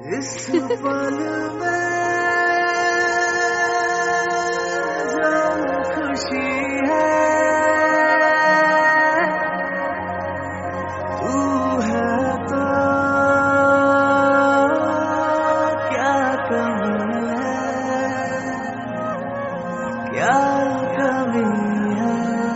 इस पल में जो खुशी है तू है तो क्या कमी है, क्या कमी है।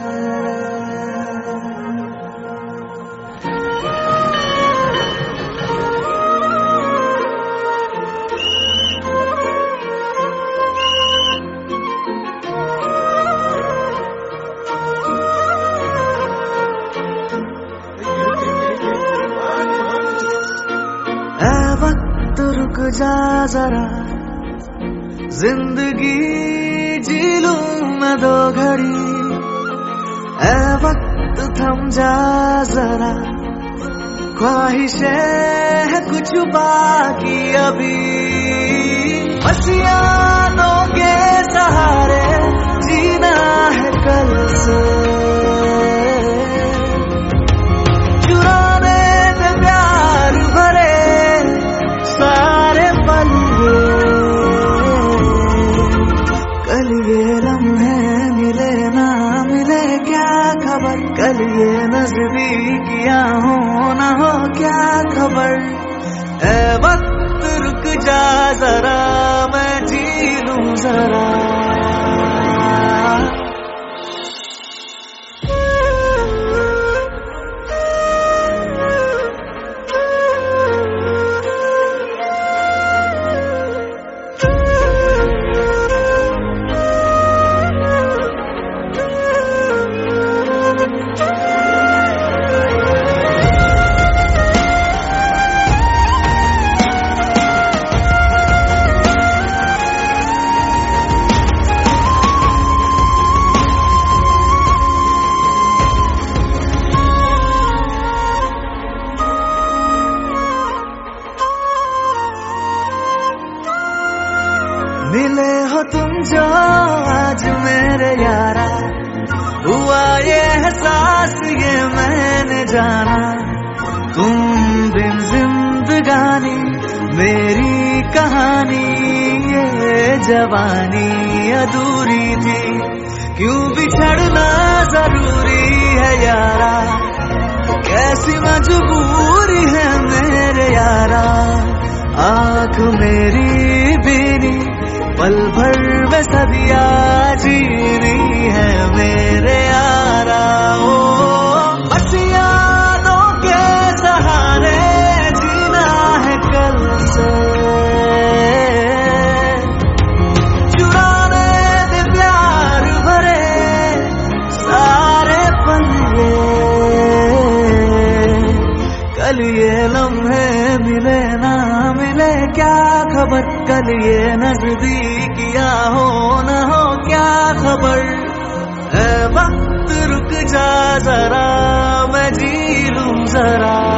वक्त रुक जा जरा, जिंदगी जी लूं मैं दो घड़ी। ऐ वक्त थम जा जरा, ख्वाहिशें है कुछ बाकी अभी। बस यादों के सहारे जीना है कल से, कल ये नजदीकियां हो ना हो क्या खबर। ऐ वक्त रुक जा जरा, मैं जी लूं जरा। मिले हो तुम जो आज मेरे यारा, हुआ ये एहसास ये मैंने जाना। तुम बिन जिंदगानी मेरी कहानी, ये जवानी अधूरी थी, क्यों बिछड़ना जरूरी है यारा। कैसी मजबूरी है मेरे यारा, आँख मेरी बीनी पल भर में सदिया जीनी है मेरे यारा। ओ बस यादों के सहारे जीना है कल से, चुराने दे प्यार भरे सारे पन्ने। कल ये लम्हे मिले ना मिले क्या खबर, कल ये नजदीकियां हो ना हो क्या खबर। ऐ वक्त रुक जा जरा, मैं जी लूं जरा।